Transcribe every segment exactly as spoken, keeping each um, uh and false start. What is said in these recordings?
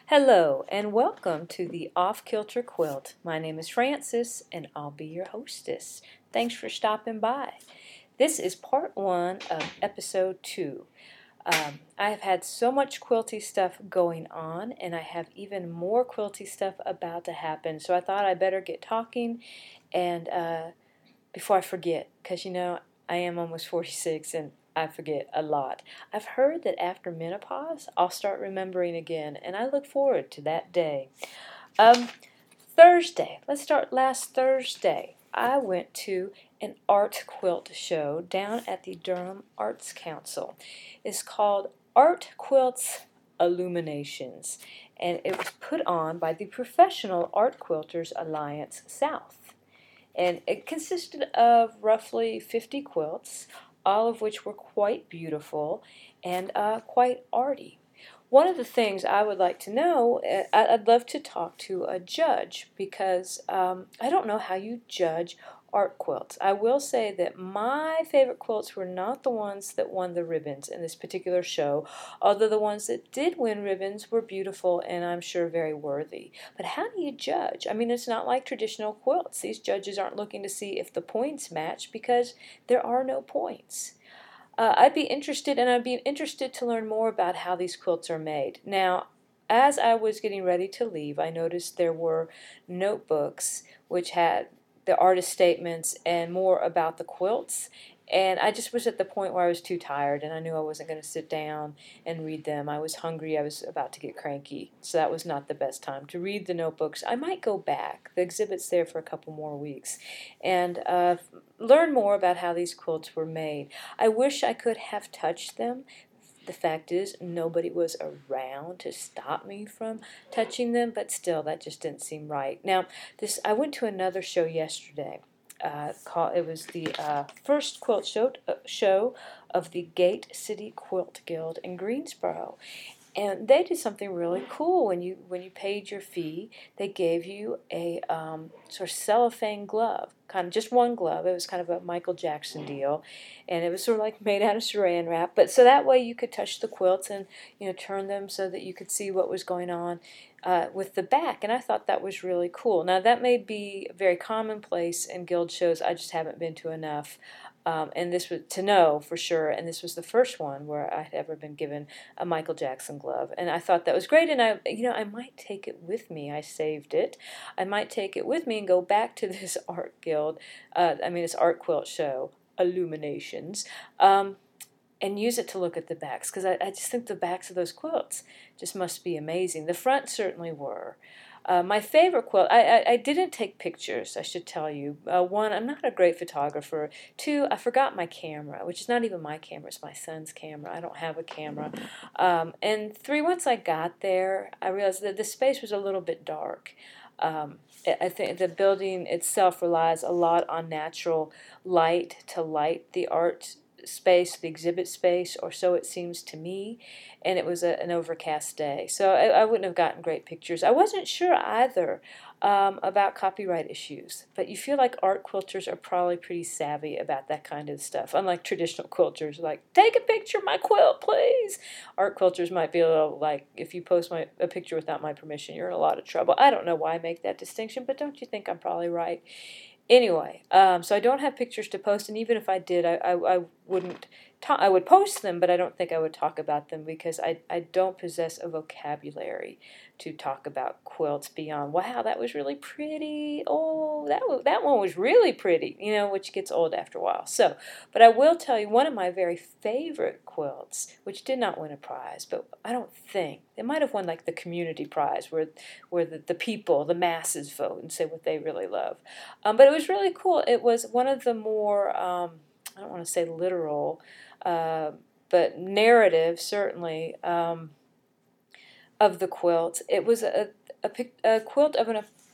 Hello and welcome to the Off Kilter Quilt. My name is Frances and I'll be your hostess. Thanks for stopping by. This is part one of episode two. Um, I have had so much quilty stuff going on, and I have even more quilty stuff about to happen, so I thought I better get talking and uh, before I forget, because you know I am almost forty-six and I forget a lot. I've heard that after menopause I'll start remembering again, and I look forward to that day. Um, Thursday, let's start last Thursday. I went to an art quilt show down at the Durham Arts Council. It's called Art Quilts Illuminations, and it was put on by the Professional Art Quilters Alliance South. And it consisted of roughly fifty quilts, all of which were quite beautiful and uh, quite arty. One of the things I would like to know, I'd love to talk to a judge, because um, I don't know how you judge art quilts. I will say that my favorite quilts were not the ones that won the ribbons in this particular show, although the ones that did win ribbons were beautiful and I'm sure very worthy. But how do you judge? I mean, it's not like traditional quilts. These judges aren't looking to see if the points match, because there are no points. Uh, I'd be interested, and I'd be interested to learn more about how these quilts are made. Now, as I was getting ready to leave, I noticed there were notebooks which had the artist statements and more about the quilts. And I just was at the point where I was too tired, and I knew I wasn't going to sit down and read them. I was hungry. I was about to get cranky. So that was not the best time to read the notebooks. I might go back. The exhibit's there for a couple more weeks. And uh, learn more about how these quilts were made. I wish I could have touched them. The fact is, nobody was around to stop me from touching them, but still, that just didn't seem right. Now, this I went to another show yesterday. Uh, called, it was the uh, first quilt show, uh, show of the Gate City Quilt Guild in Greensboro. And they did something really cool. When you when you paid your fee, they gave you a um, sort of cellophane glove, kind of just one glove. It was kind of a Michael Jackson deal, and it was sort of like made out of saran wrap. But so that way you could touch the quilts and you know turn them so that you could see what was going on uh, with the back. And I thought that was really cool. Now that may be very commonplace in guild shows. I just haven't been to enough. Um, and this was to know for sure, and this was the first one where I had ever been given a Michael Jackson glove, and I thought that was great. And I, you know, I might take it with me. I saved it. I might take it with me and go back to this art guild. Uh, I mean, this art quilt show, Illuminations, um, and use it to look at the backs, because I, I just think the backs of those quilts just must be amazing. The front certainly were. Uh, my favorite quilt, I, I, I didn't take pictures, I should tell you. Uh, one, I'm not a great photographer. Two, I forgot my camera, which is not even my camera, it's my son's camera. I don't have a camera. Um, and three, once I got there, I realized that the space was a little bit dark. Um, I think the building itself relies a lot on natural light to light the art space, the exhibit space, or so it seems to me, and it was a, an overcast day, so I, I wouldn't have gotten great pictures. I wasn't sure either um, about copyright issues, but you feel like art quilters are probably pretty savvy about that kind of stuff, unlike traditional quilters, like, take a picture of my quilt, please. Art quilters might be a little like, if you post my, a picture without my permission, you're in a lot of trouble. I don't know why I make that distinction, but don't you think I'm probably right? Anyway, um, so I don't have pictures to post, and even if I did, I, I, I wouldn't talk, I would post them, but I don't think I would talk about them, because I, I don't possess a vocabulary to talk about quilts beyond, wow, that was really pretty, oh, that, that one was really pretty, you know, which gets old after a while. So, but I will tell you, one of my very favorite quilts, which did not win a prize, but I don't think, it might have won like the community prize, where, where the, the people, the masses vote and say what they really love. Um, but it was really cool. It was one of the more, um, I don't want to say literal, uh, but narrative, certainly, um, of the quilt. It was a, a, a quilt of an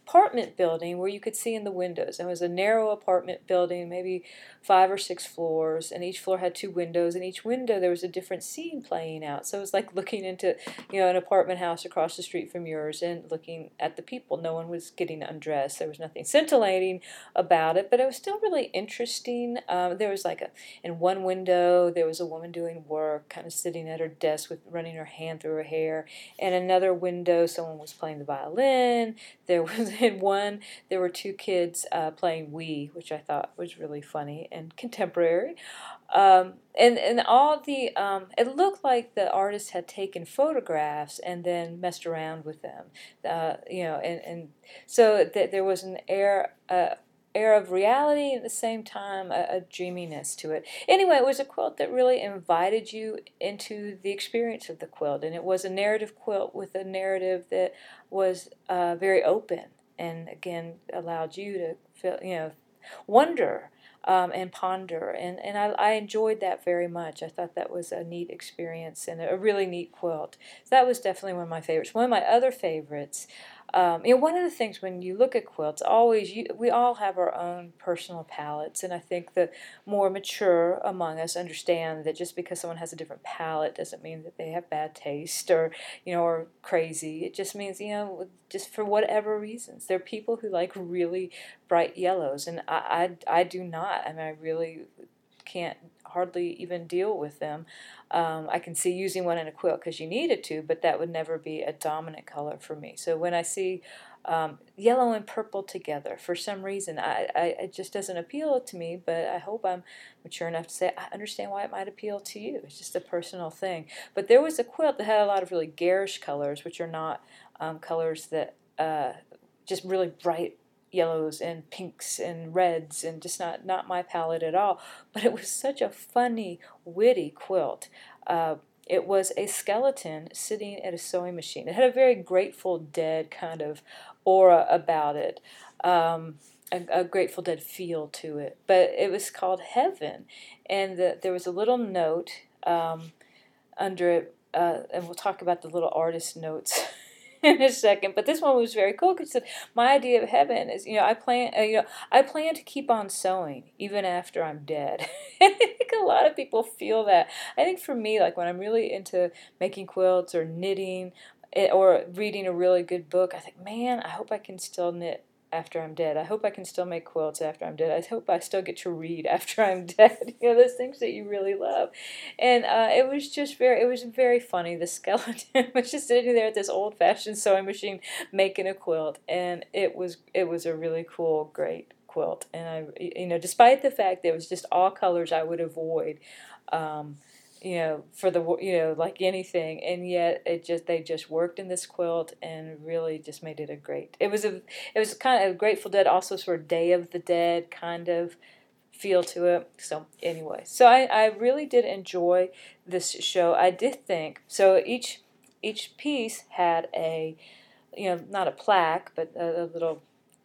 apartment building where you could see in the windows. It was a narrow apartment building, maybe five or six floors, and each floor had two windows, and each window there was a different scene playing out. So it was like looking into, you know, an apartment house across the street from yours and looking at the people. No one was getting undressed. There was nothing scintillating about it, but it was still really interesting. Um, there was like a, in one window, there was a woman doing work, kind of sitting at her desk with running her hand through her hair. And another window, someone was playing the violin. There was in one, there were two kids uh, playing Wii, which I thought was really funny and contemporary. Um, and, and all the, um, it looked like the artist had taken photographs and then messed around with them. Uh, you know, and, and so th there was an air, uh, air of reality and at the same time a, a dreaminess to it. Anyway, it was a quilt that really invited you into the experience of the quilt, and it was a narrative quilt with a narrative that was uh, very open and again allowed you to feel, you know, wonder um, and ponder, and, and I, I enjoyed that very much. I thought that was a neat experience and a really neat quilt. So that was definitely one of my favorites. One of my other favorites, Um, you know, one of the things when you look at quilts, always you, we all have our own personal palettes, and I think the more mature among us understand that just because someone has a different palette doesn't mean that they have bad taste or, you know, or crazy. It just means, you know, just for whatever reasons. There are people who like really bright yellows, and I, I, I do not. I mean, I really can't hardly even deal with them. Um, I can see using one in a quilt because you need it to, but that would never be a dominant color for me. So when I see um, yellow and purple together, for some reason, I, I, it just doesn't appeal to me, but I hope I'm mature enough to say I understand why it might appeal to you. It's just a personal thing. But there was a quilt that had a lot of really garish colors, which are not um, colors that uh, just really bright yellows and pinks and reds, and just not, not my palette at all. But it was such a funny, witty quilt. Uh, it was a skeleton sitting at a sewing machine. It had a very Grateful Dead kind of aura about it, um, a, a Grateful Dead feel to it. But it was called Heaven, and the, there was a little note um, under it, uh, and we'll talk about the little artist notes in a second, but this one was very cool because my idea of heaven is, you know, I plan, uh, you know, I plan to keep on sewing even after I'm dead. I think a lot of people feel that. I think for me, like when I'm really into making quilts or knitting eh, or reading a really good book, I think, man, I hope I can still knit after I'm dead. I hope I can still make quilts after I'm dead. I hope I still get to read after I'm dead. You know, those things that you really love. And uh, it was just very, it was very funny. The skeleton was just sitting there at this old-fashioned sewing machine making a quilt, and it was, it was a really cool, great quilt. And I, you know, despite the fact that it was just all colors I would avoid, um, you know, for the, you know, like anything, and yet it just, they just worked in this quilt and really just made it a great, it was a, it was kind of a Grateful Dead, also sort of Day of the Dead kind of feel to it. So anyway, so I, I really did enjoy this show. I did think, so each, each piece had a, you know, not a plaque, but a, a little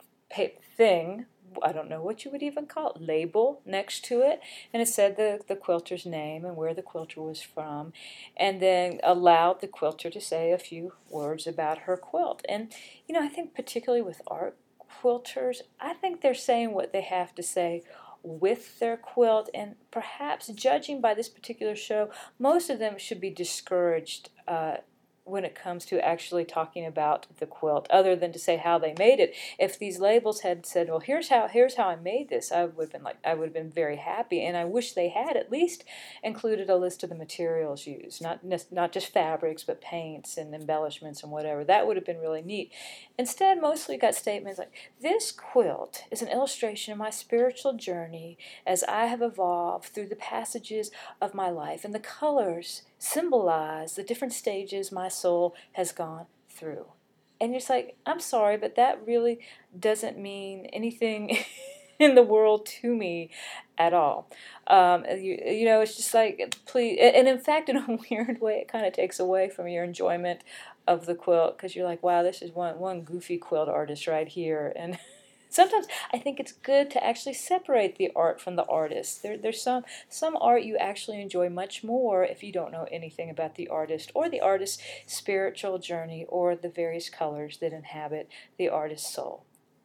thing, I don't know what you would even call it, label next to it, and it said the, the quilter's name and where the quilter was from, and then allowed the quilter to say a few words about her quilt. And, you know, I think particularly with art quilters, I think they're saying what they have to say with their quilt, and perhaps, judging by this particular show, most of them should be discouraged uh, when it comes to actually talking about the quilt, other than to say how they made it. If these labels had said, well, here's how here's how I made this, I would have been like, I would have been very happy, and I wish they had at least included a list of the materials used, not not just fabrics, but paints and embellishments and whatever. That would have been really neat. Instead, mostly got statements like, this quilt is an illustration of my spiritual journey as I have evolved through the passages of my life, and the colors symbolize the different stages my soul has gone through. And you're just like, I'm sorry, but that really doesn't mean anything in the world to me at all. Um, you, you know, it's just like, please, and in fact, in a weird way, it kind of takes away from your enjoyment of the quilt, because you're like, wow, this is one, one goofy quilt artist right here. And sometimes I think it's good to actually separate the art from the artist. There, there's some, some art you actually enjoy much more if you don't know anything about the artist or the artist's spiritual journey or the various colors that inhabit the artist's soul.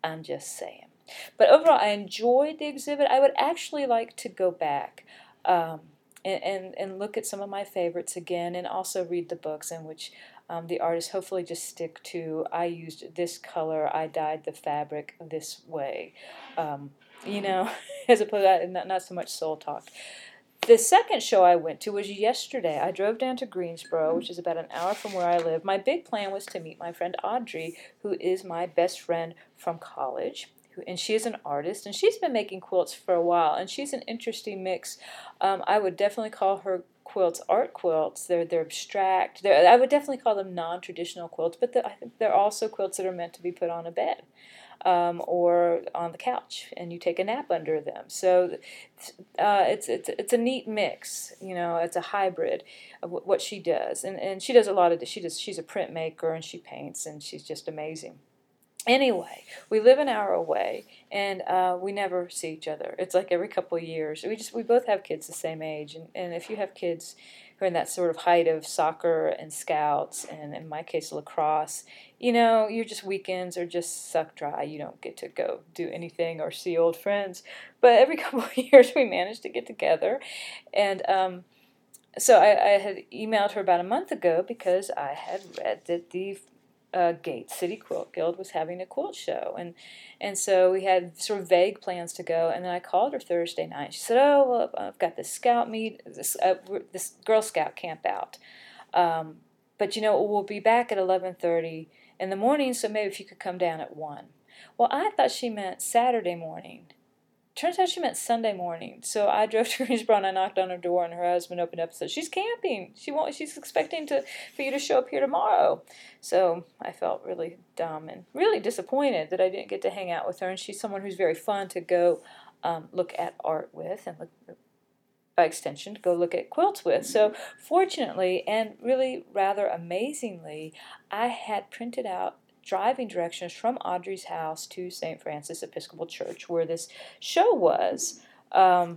I'm just saying. But overall, I enjoyed the exhibit. I would actually like to go back um, and, and, and look at some of my favorites again, and also read the books in which um, the artists hopefully just stick to, I used this color, I dyed the fabric this way, um, you know, as opposed to not, not so much soul talk. The second show I went to was yesterday. I drove down to Greensboro, which is about an hour from where I live. My big plan was to meet my friend Audrey, who is my best friend from college. And she is an artist, and she's been making quilts for a while, and she's an interesting mix. Um, I would definitely call her quilts art quilts. They're they're abstract. They're, I would definitely call them non-traditional quilts, but the, I think they're also quilts that are meant to be put on a bed. Um, or on the couch, and you take a nap under them. So uh, it's it's it's a neat mix, you know. It's a hybrid of what she does, and and she does a lot of. She does. She's a printmaker, and she paints, and she's just amazing. Anyway, we live an hour away, and uh, we never see each other. It's like every couple of years. We just we both have kids the same age, and, and if you have kids who are in that sort of height of soccer and scouts, and in my case lacrosse, you know, your just weekends are just suck dry. You don't get to go do anything or see old friends. But every couple of years we manage to get together, and um, so I, I had emailed her about a month ago because I had read that the Uh, Gates City Quilt Guild was having a quilt show, and and so we had sort of vague plans to go. And then I called her Thursday night. She said, "Oh, well, I've got this scout meet, this uh, this Girl Scout camp out, um, but you know we'll be back at eleven thirty in the morning. So maybe if you could come down at one." Well, I thought she meant Saturday morning. Turns out she meant Sunday morning. So I drove to Greensboro and I knocked on her door, and her husband opened up and said, "She's camping. She won't. She's expecting to for you to show up here tomorrow." So I felt really dumb and really disappointed that I didn't get to hang out with her. And she's someone who's very fun to go um, look at art with, and look, by extension, to go look at quilts with. So fortunately, and really rather amazingly, I had printed out driving directions from Audrey's house to Saint Francis Episcopal Church, where this show was, um,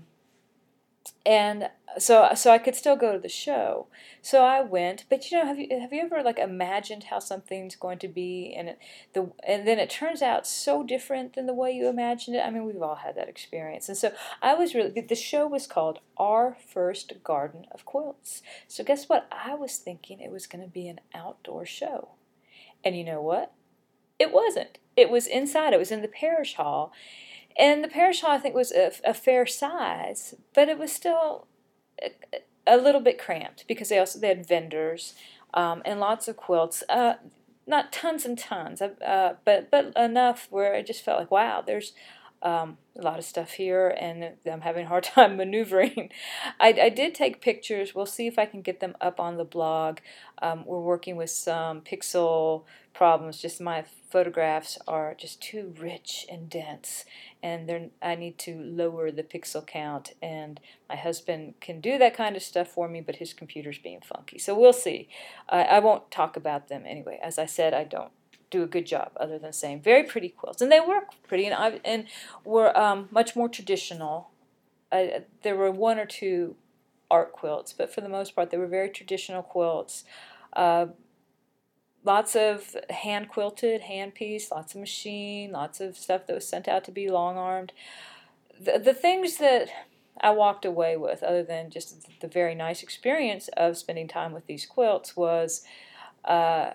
and so so I could still go to the show. So I went. But you know, have you have you ever like imagined how something's going to be, and it, the and then it turns out so different than the way you imagined it? I mean, we've all had that experience. And so I was really. The show was called Our First Garden of Quilts. So guess what? I was thinking it was going to be an outdoor show, and you know what? It wasn't. It was inside. It was in the parish hall. And the parish hall, I think, was a, a fair size, but it was still a, a little bit cramped because they also they had vendors um, and lots of quilts. Uh, not tons and tons, uh, but but enough where I just felt like, wow, there's um, a lot of stuff here, and I'm having a hard time maneuvering. I, I did take pictures. We'll see if I can get them up on the blog. Um, we're working with some pixel problems. Just my photographs are just too rich and dense, and they're, I need to lower the pixel count, and my husband can do that kind of stuff for me, but his computer's being funky. So we'll see. Uh, I won't talk about them anyway. As I said, I don't do a good job other than saying very pretty quilts, and they were pretty, and, I, and were um, much more traditional. I, there were one or two art quilts, but for the most part they were very traditional quilts. Uh, lots of hand quilted, hand piece, lots of machine, lots of stuff that was sent out to be long armed. The, the things that I walked away with, other than just the very nice experience of spending time with these quilts, was uh,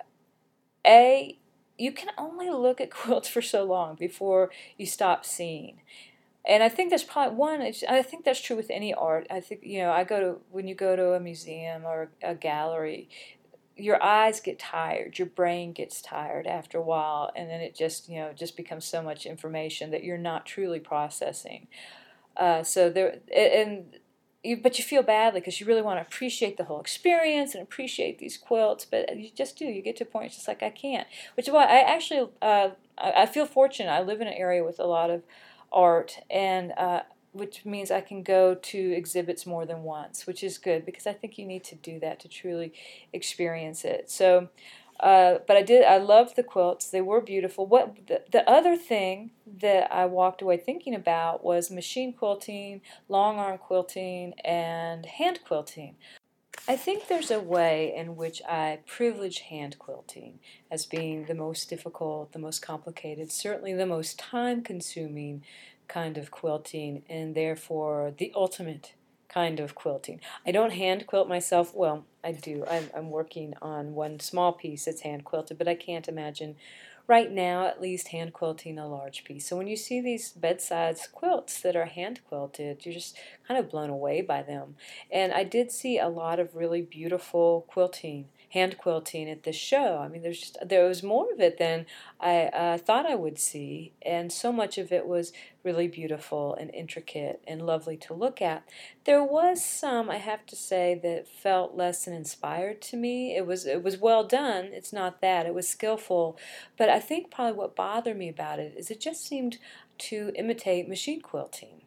a you can only look at quilts for so long before you stop seeing. And I think that's probably one, I think that's true with any art. I think, you know, I go to, when you go to a museum or a gallery, your eyes get tired, your brain gets tired after a while, and then it just, you know, just becomes so much information that you're not truly processing. Uh, so there, and You, but you feel badly because you really want to appreciate the whole experience and appreciate these quilts, but you just do. You get to a point it's just like, I can't. Which is why I actually, uh, I, I feel fortunate. I live in an area with a lot of art, and uh, which means I can go to exhibits more than once, which is good because I think you need to do that to truly experience it. So, uh, but I did. I loved the quilts. They were beautiful. What the, the other thing that I walked away thinking about was machine quilting, long arm quilting, and hand quilting. I think there's a way in which I privilege hand quilting as being the most difficult, the most complicated, certainly the most time consuming kind of quilting, and therefore the ultimate kind of quilting. I don't hand quilt myself. Well, I do. I'm, I'm working on one small piece that's hand quilted, but I can't imagine right now at least hand quilting a large piece. So when you see these bedside quilts that are hand quilted, you're just kind of blown away by them. And I did see a lot of really beautiful quilting, hand quilting at this show. I mean, there's just there was more of it than I uh, thought I would see, and so much of it was really beautiful and intricate and lovely to look at. There was some, I have to say, that felt less than inspired to me. It was it was well done. It's not that. It was skillful, but I think probably what bothered me about it is it just seemed to imitate machine quilting.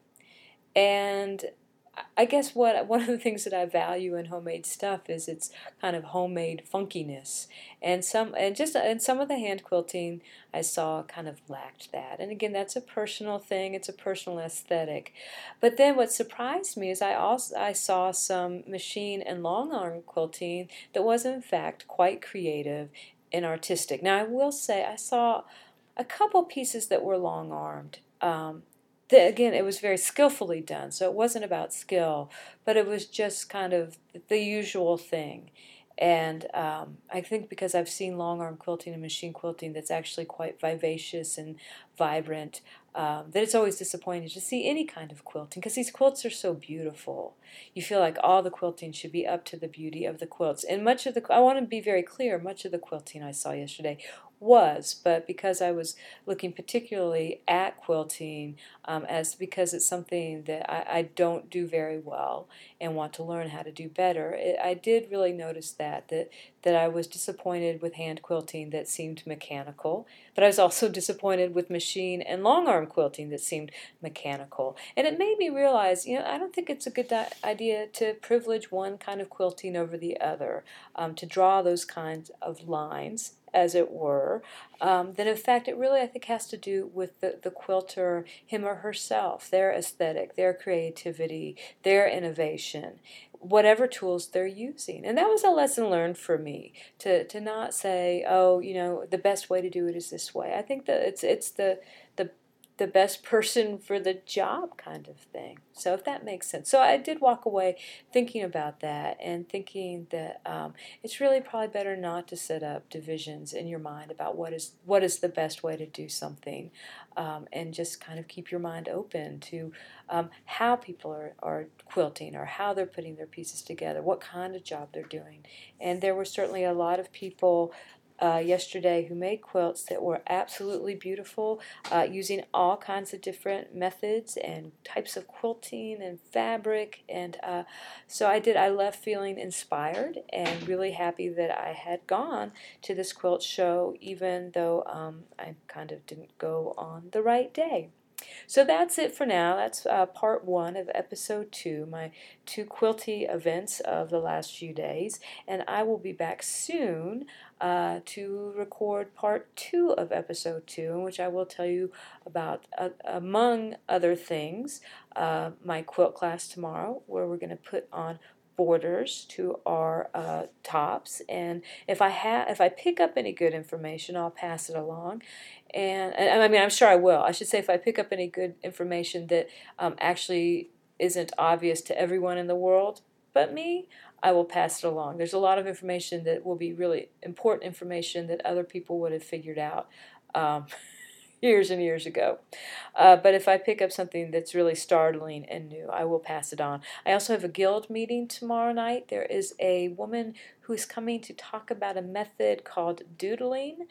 And I guess what one of the things that I value in homemade stuff is its kind of homemade funkiness, and some and just and some of the hand quilting I saw kind of lacked that. And again, that's a personal thing; it's a personal aesthetic. But then what surprised me is I also I saw some machine and long arm quilting that was in fact quite creative and artistic. Now I will say I saw a couple pieces that were long armed. Um, the, again, it was very skillfully done, so it wasn't about skill, but it was just kind of the usual thing. And um, I think because I've seen long arm quilting and machine quilting that's actually quite vivacious and vibrant, um, that it's always disappointing to see any kind of quilting because these quilts are so beautiful. You feel like all the quilting should be up to the beauty of the quilts. And much of the, I want to be very clear, much of the quilting I saw yesterday was, but because I was looking particularly at quilting um, as because it's something that I, I don't do very well and want to learn how to do better, it, I did really notice that, that that I was disappointed with hand quilting that seemed mechanical, but I was also disappointed with machine and long arm quilting that seemed mechanical. And it made me realize, you know, I don't think it's a good idea to privilege one kind of quilting over the other, um, to draw those kinds of lines, as it were, um, then in fact it really I think has to do with the, the quilter, him or herself, their aesthetic, their creativity, their innovation, whatever tools they're using. And that was a lesson learned for me, to, to not say, oh, you know, the best way to do it is this way. I think that it's it's the the the best person for the job kind of thing. So if that makes sense. So I did walk away thinking about that and thinking that um, it's really probably better not to set up divisions in your mind about what is what is the best way to do something, um, and just kind of keep your mind open to um, how people are, are quilting or how they're putting their pieces together, what kind of job they're doing. And there were certainly a lot of people uh, yesterday who made quilts that were absolutely beautiful, uh, using all kinds of different methods and types of quilting and fabric. And uh, so I did, I left feeling inspired and really happy that I had gone to this quilt show, even though um, I kind of didn't go on the right day. So that's it for now. That's uh, part one of episode two, my two quilty events of the last few days. And I will be back soon uh, to record part two of episode two, in which I will tell you about, uh, among other things, uh, my quilt class tomorrow, where we're going to put on borders to our uh, tops, and if I have if I pick up any good information, I'll pass it along. And, and I mean, I'm sure I will. I should say, if I pick up any good information that um, actually isn't obvious to everyone in the world but me, I will pass it along. There's a lot of information that will be really important information that other people would have figured out um, years and years ago. Uh, but if I pick up something that's really startling and new, I will pass it on. I also have a guild meeting tomorrow night. There is a woman who's coming to talk about a method called doodling.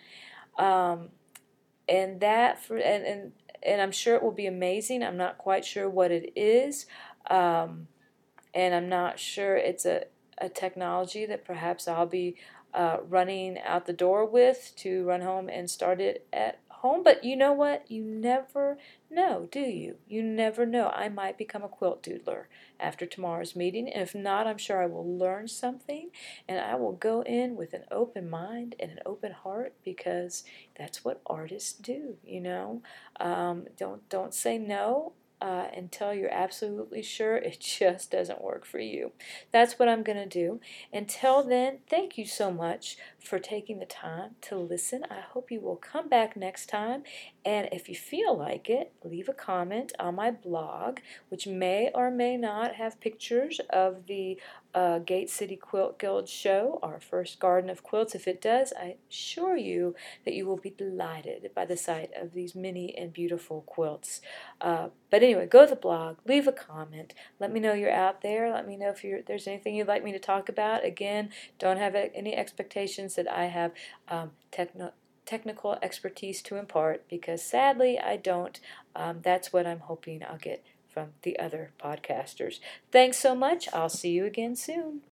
Um, and that for and, and and I'm sure it will be amazing. I'm not quite sure what it is, um, and I'm not sure it's a, a technology that perhaps I'll be uh, running out the door with to run home and start it at home. But you know what? You never know, do you? You never know. I might become a quilt doodler after tomorrow's meeting, and if not, I'm sure I will learn something, and I will go in with an open mind and an open heart, because that's what artists do, you know. Um, don't don't say no. uh, until you're absolutely sure it just doesn't work for you. That's what I'm going to do. Until then, thank you so much for taking the time to listen. I hope you will come back next time. And if you feel like it, leave a comment on my blog, which may or may not have pictures of the uh, Gate City Quilt Guild show, our first garden of quilts. If it does, I assure you that you will be delighted by the sight of these many and beautiful quilts. Uh, but anyway, go to the blog, leave a comment, let me know you're out there, let me know if you're, there's anything you'd like me to talk about. Again, don't have any expectations that I have um, techno technical expertise to impart, because sadly I don't. Um, that's what I'm hoping I'll get from the other podcasters. Thanks so much. I'll see you again soon.